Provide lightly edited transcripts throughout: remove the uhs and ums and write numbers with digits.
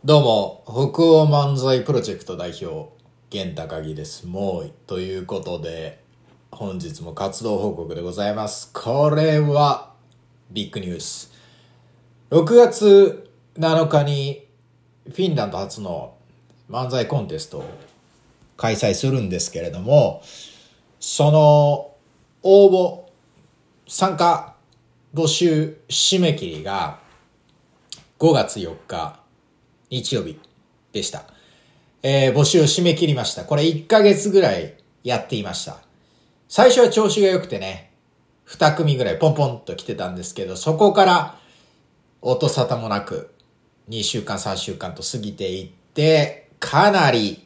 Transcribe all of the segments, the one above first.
どうも、北欧漫才プロジェクト代表、源高木です。もう、ということで、本日も活動報告でございます。これは、ビッグニュース。6月7日に、フィンランド初の漫才コンテストを開催するんですけれども、その、応募、参加、募集、締め切りが、5月4日、日曜日でした。募集を締め切りました。これ1ヶ月ぐらいやっていました。最初は調子が良くてね、2組ぐらいポンポンと来てたんですけど、そこから音沙汰もなく2週間3週間と過ぎていって、かなり、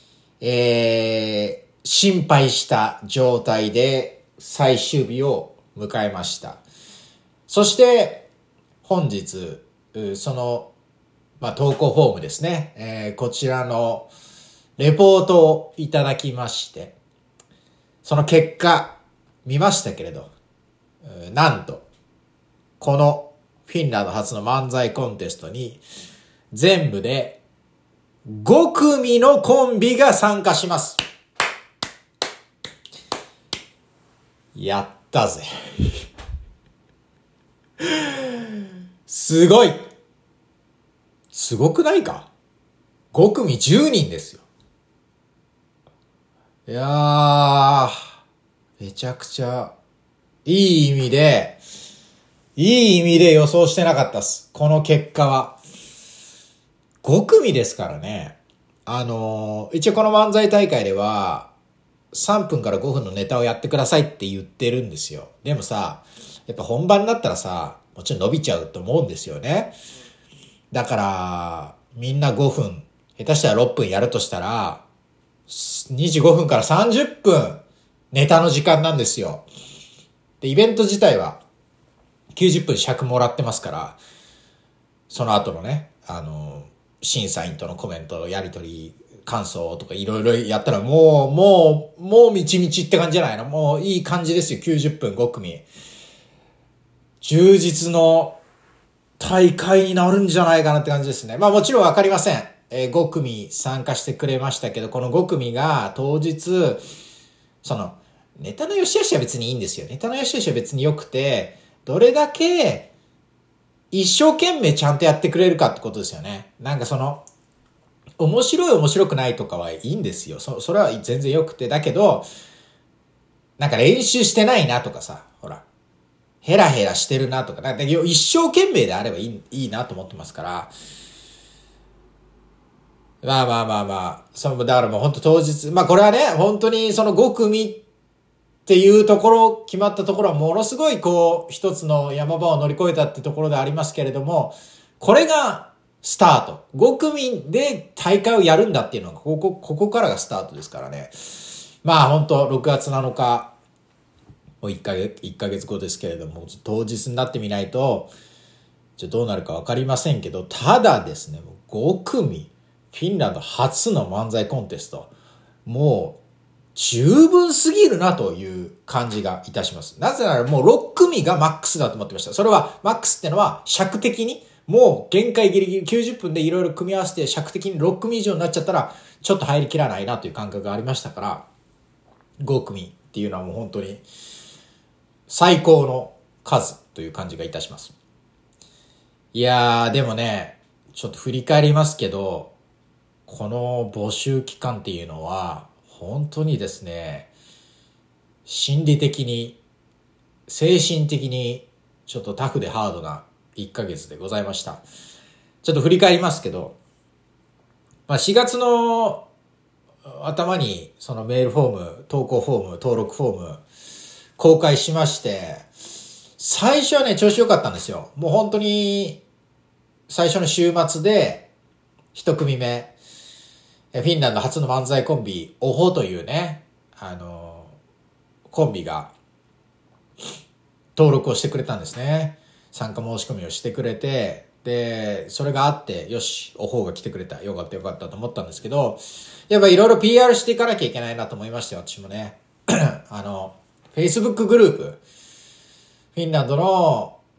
心配した状態で最終日を迎えました。そして本日、その投稿フォームですね。こちらのレポートをいただきまして、その結果見ましたけれど、なんと、このフィンランド初の漫才コンテストに全部で5組のコンビが参加します。やったぜ。すごい。すごくないか ?5 組10人ですよ。いやー、めちゃくちゃ、いい意味で予想してなかったっす。この結果は。5組ですからね。一応この漫才大会では、3分から5分のネタをやってくださいって言ってるんですよ。でもさ、やっぱ本番になったらさ、もちろん伸びちゃうと思うんですよね。だから、みんな5分、下手したら6分やるとしたら、25分から30分ネタの時間なんですよ。で、イベント自体は90分尺もらってますから、その後のね、審査員とのコメント、やり取り、感想とかいろいろやったらもうみちみちって感じじゃないの？もういい感じですよ、90分5組。充実の大会になるんじゃないかなって感じですね。まあもちろんわかりません。5組参加してくれましたけど、この5組が当日、その、ネタの良し悪しは別にいいんですよ。ネタの良し悪しは別に良くて、どれだけ一生懸命ちゃんとやってくれるかってことですよね。なんかその、面白い面白くないとかはいいんですよ。それは全然良くて。だけど、なんか練習してないなとかさ、ほら。ヘラヘラしてるなとか、なんか一生懸命であればいいなと思ってますから。まあ。だからもう本当当日、これはね、本当にその5組っていうところ、決まったところはものすごい一つの山場を乗り越えたってところでありますけれども、これがスタート。5組で大会をやるんだっていうのが、ここからがスタートですからね。本当6月7日、もう1ヶ月後ですけれども、当日になってみないと、どうなるかわかりませんけど、ただですね、5組、フィンランド初の漫才コンテスト、もう十分すぎるなという感じがいたします。なぜならもう6組がマックスだと思ってました。それはマックスってのは尺的に、もう限界ギリギリ90分でいろいろ組み合わせて尺的に6組以上になっちゃったら、ちょっと入りきらないなという感覚がありましたから、5組っていうのはもう本当に、最高の数という感じがいたします。いやー、でもね、ちょっと振り返りますけど、この募集期間っていうのは、本当にですね、心理的に、精神的に、ちょっとタフでハードな1ヶ月でございました。ちょっと振り返りますけど、4月の頭に、そのメールフォーム、投稿フォーム、登録フォーム、公開しまして、最初はね、調子良かったんですよ。もう本当に、最初の週末で、一組目、フィンランド初の漫才コンビ、オホというね、コンビが、登録をしてくれたんですね。参加申し込みをしてくれて、で、それがあって、よし、オホが来てくれた。よかったと思ったんですけど、やっぱいろいろ PR していかなきゃいけないなと思いましたよ、私もね。Facebook グループ、フィンランドの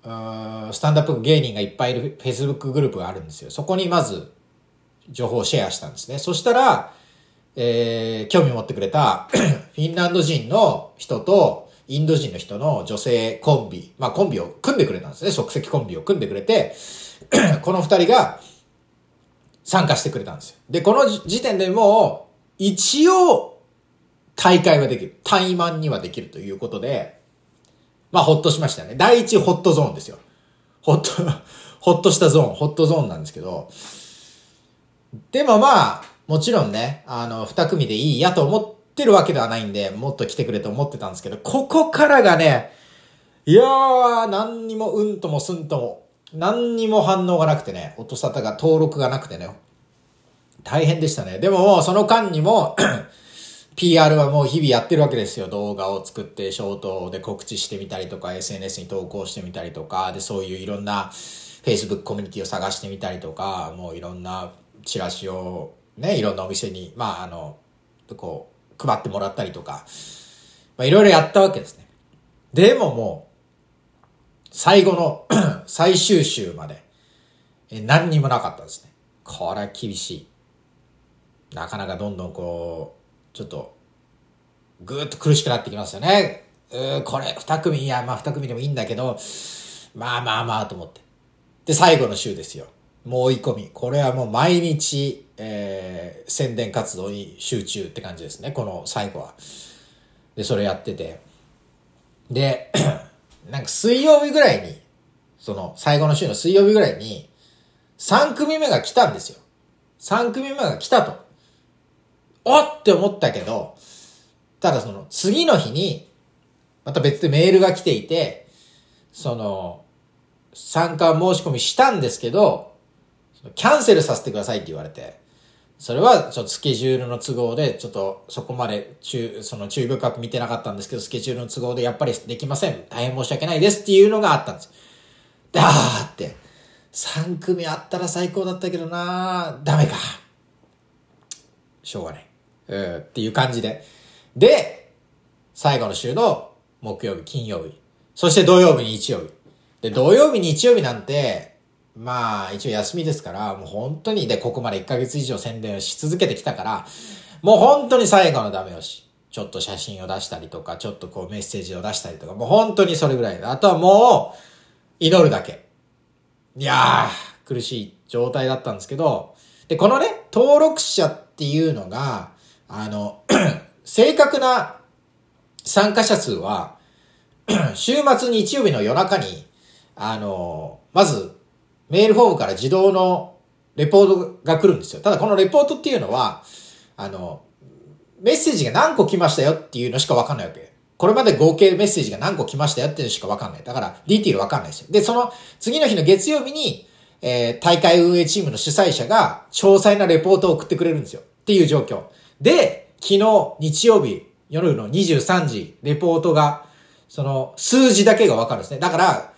スタンダップ芸人がいっぱいいる Facebook グループがあるんですよ。そこにまず情報をシェアしたんですね。そしたら、興味持ってくれたフィンランド人の人とインド人の人の女性コンビ、まあコンビを組んでくれたんですね。即席コンビを組んでくれて、この二人が参加してくれたんですよ。で、この時点でもう、一応、大会はできる。対マンにはできるということで、まあ、ほっとしましたね。第一ホットゾーンですよ。ほっとしたゾーン、ホットゾーンなんですけど、でもまあ、もちろんね、二組でいいやと思ってるわけではないんで、もっと来てくれと思ってたんですけど、ここからがね、いやー、何にもうんともすんとも、何にも反応がなくてね、音沙汰が登録がなくてね、大変でしたね。でももうその間にもPR はもう日々やってるわけですよ。動画を作ってショートで告知してみたりとか SNS に投稿してみたりとかで、そういういろんな Facebook コミュニティを探してみたりとか、もういろんなチラシをね、いろんなお店にこう配ってもらったりとか、まあいろいろやったわけですね。でももう最後の最終週まで何にもなかったですね。これは厳しい。なかなかどんどんこう、ちょっと、ぐーっと苦しくなってきますよね。これ、二組、いや、まあ二組でもいいんだけど、まあと思って。で、最後の週ですよ。もう追い込み。これはもう毎日、宣伝活動に集中って感じですね。この最後は。で、それやってて。で、なんか水曜日ぐらいに、その最後の週の水曜日ぐらいに、3組目が来たんですよ。3組目が来たと。おって思ったけど、ただその次の日に、また別でメールが来ていて、その、参加申し込みしたんですけど、キャンセルさせてくださいって言われて、それはちょっとスケジュールの都合で、ちょっとそこまでその注意深く見てなかったんですけど、スケジュールの都合でやっぱりできません。大変申し訳ないですっていうのがあったんです。だーって、3組あったら最高だったけどなー、ダメか。しょうがない。っていう感じで。で、最後の週の木曜日、金曜日。そして土曜日、日曜日。で、土曜日、日曜日なんて、まあ、一応休みですから、もう本当に、で、ここまで1ヶ月以上宣伝をし続けてきたから、もう本当に最後のダメ押し。ちょっと写真を出したりとか、ちょっとこうメッセージを出したりとか、もう本当にそれぐらい。あとはもう、祈るだけ。いやー、苦しい状態だったんですけど、で、このね、登録者っていうのが、正確な参加者数は、週末日曜日の夜中に、まず、メールフォームから自動のレポートが来るんですよ。ただこのレポートっていうのは、メッセージが何個来ましたよっていうのしかわかんないわけ。これまで合計メッセージが何個来ましたよっていうのしかわかんない。だから、ディティールわかんないですよ。で、その次の日の月曜日に、大会運営チームの主催者が詳細なレポートを送ってくれるんですよ。っていう状況。で、昨日、日曜日、夜の23時、レポートが、その、数字だけがわかるんですね。だから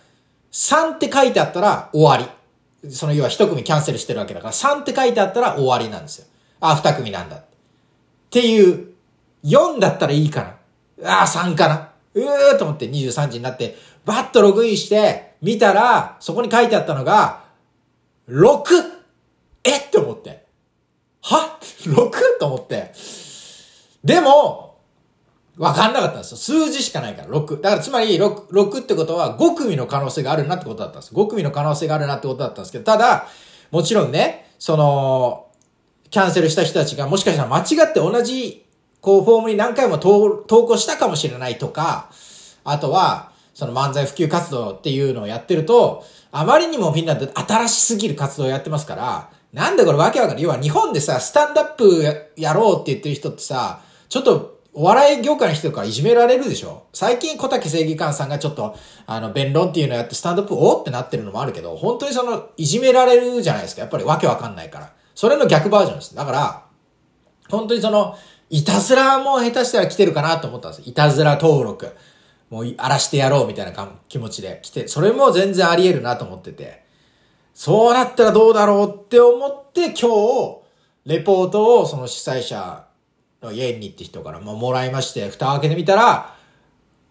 、3って書いてあったら終わり。その要は一組キャンセルしてるわけだから、3って書いてあったら終わりなんですよ。あ、2組なんだ。っていう、4だったらいいかな。あ、3かな。と思って23時になって、バッとログインして、見たら、そこに書いてあったのが、6! って思って。は ?6? と思って。でも、わかんなかったんですよ。数字しかないから、6。だからつまり6ってことは5組の可能性があるなってことだったんです。5組の可能性があるなってことだったんですけど、ただ、もちろんね、その、キャンセルした人たちがもしかしたら間違って同じ、フォームに何回も投稿したかもしれないとか、あとは、その漫才普及活動っていうのをやってると、あまりにもフィンランド新しすぎる活動をやってますから、なんでこれわけわかんない。要は日本でさ、スタンダップやろうって言ってる人ってさ、ちょっとお笑い業界の人とかいじめられるでしょ。最近小竹正義感さんがちょっと、弁論っていうのをやってスタンダップおってなってるのもあるけど、本当にその、いじめられるじゃないですか。やっぱりわけわかんないから。それの逆バージョンです。だから、本当にその、いたずらも下手したら来てるかなと思ったんです。いたずら登録。もう荒らしてやろうみたいな気持ちで来て、それも全然あり得るなと思ってて、そうなったらどうだろうって思って今日、レポートをその主催者のイエンニって人からもらいまして、蓋を開けてみたら、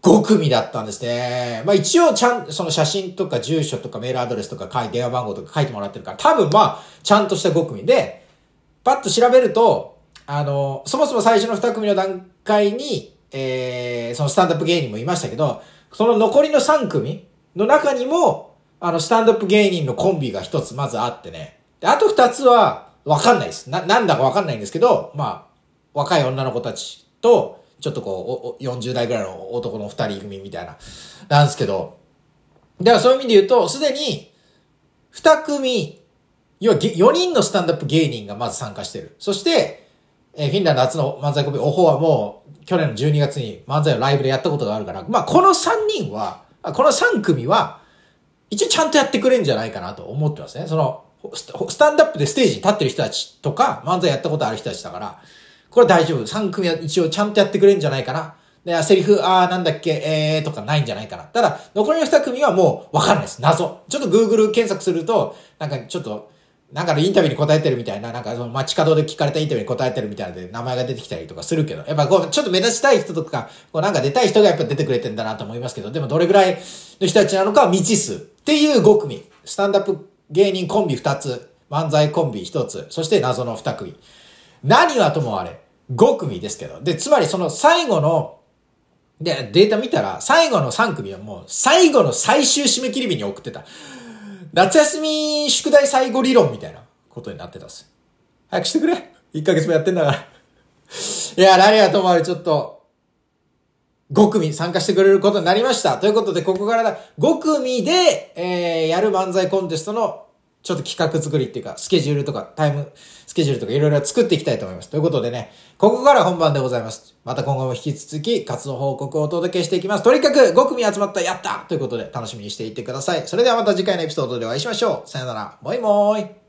5組だったんですね。まあ一応その写真とか住所とかメールアドレスとか電話番号とか書いてもらってるから、多分まあ、ちゃんとした5組で、パッと調べると、そもそも最初の2組の段階に、そのスタンダップ芸人もいましたけど、その残りの3組の中にも、スタンダップ芸人のコンビが1つまずあってね。で、あと2つは、わかんないです。なんだかわかんないんですけど、まあ、若い女の子たちと、ちょっとこう、40代ぐらいの男の2人組みたいな、なんですけど、だからそういう意味で言うと、すでに、2組、要は4人のスタンダップ芸人がまず参加してる。そして、フィンランド初の漫才コンビ、オホはもう、去年の12月に漫才をライブでやったことがあるから、まあ、この3人は、この3組は、一応ちゃんとやってくれるんじゃないかなと思ってますね。その、スタンダップでステージに立ってる人たちとか、漫才やったことある人たちだから、これ大丈夫。3組は一応ちゃんとやってくれるんじゃないかな。で、セリフ、なんだっけ、とかないんじゃないかな。ただ、残りの2組はもうわかんないです。謎。ちょっと Google 検索すると、なんかちょっと、なんかのインタビューに答えてるみたいな、なんかその街角で聞かれたインタビューに答えてるみたいなで名前が出てきたりとかするけど、やっぱこう、ちょっと目立ちたい人とか、こうなんか出たい人がやっぱ出てくれてんだなと思いますけど、でもどれぐらいの人たちなのかは未知数っていう5組。スタンダップ芸人コンビ2つ、漫才コンビ1つ、そして謎の2組。何はともあれ、5組ですけど。で、つまりその最後の、で、データ見たら、最後の3組はもう、最後の最終締め切り日に送ってた。夏休み宿題最後理論みたいなことになってたっす。早くしてくれ !1 ヶ月もやってんだから。いや、何はともあれちょっと、5組参加してくれることになりました。ということで、ここから5組で、やる漫才コンテストのちょっと企画作りっていうか、スケジュールとか、タイムスケジュールとかいろいろ作っていきたいと思います。ということでね、ここから本番でございます。また今後も引き続き活動報告をお届けしていきます。とにかく5組集まったやったということで楽しみにしていってください。それではまた次回のエピソードでお会いしましょう。さよなら。もいもーい。